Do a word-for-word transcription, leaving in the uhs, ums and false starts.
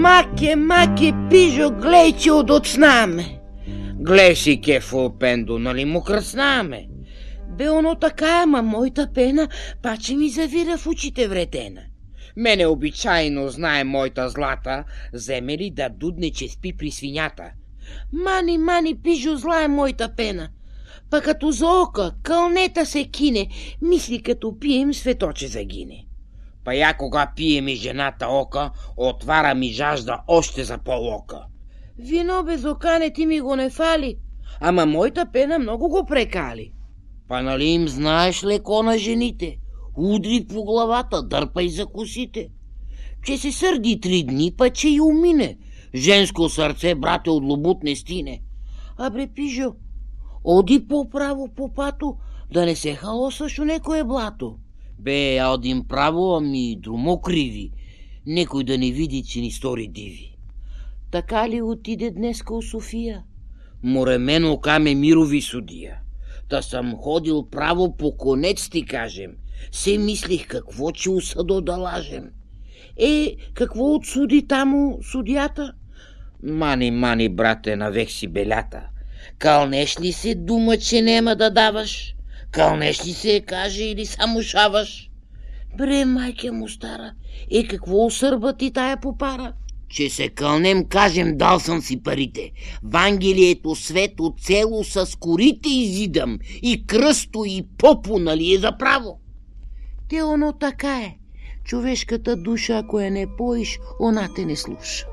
Маке, маке, пижо, глей, че одоцнаме. Глей си, кефо, пендо, нали му кръснаме? Бе, оно така, ама моята пена паче ми завира в очите вретена. Мене обичайно знае моята злата, вземе ли да дудне, че спи при свинята. Мани, мани, пижо, зла е моята пена. Па като за ока, кълнета се кине, мисли като пием, светоче загине. Па я кога пие ми жената ока, отвара ми жажда още за по-лока. Вино без ока не ти ми го не фали, ама моята пена много го прекали. Па нали им знаеш леко на жените? Удри по главата, дърпай за косите. Че се сърди три дни, па че и умине. Женско сърце, брате, от лобут не стине. Абре, пижо, оди по-право по пато, да не се халосваш у некое блато. Бе, я одим право, ами друмо криви. Некой да не види, че ни стори диви. Така ли отиде днеска у София? Море ока ме мирови судия. Та съм ходил право по конец, ти кажем. Се мислих какво, че усъдо да лажем. Е, какво отсуди таму судията? Мани, мани, брате, навек си белята. Кълнеш ли се дума, че нема да даваш? Кълнеш ли се, каже, или само шаваш? Бре, майке му стара, е какво усърба ти тая попара? Че се кълнем, кажем, дал съм си парите. Вангелието свето цело с корите изидам, и кръсто, и попо, нали е за право? Те оно така е. Човешката душа, ако я не поиш, она те не слуша.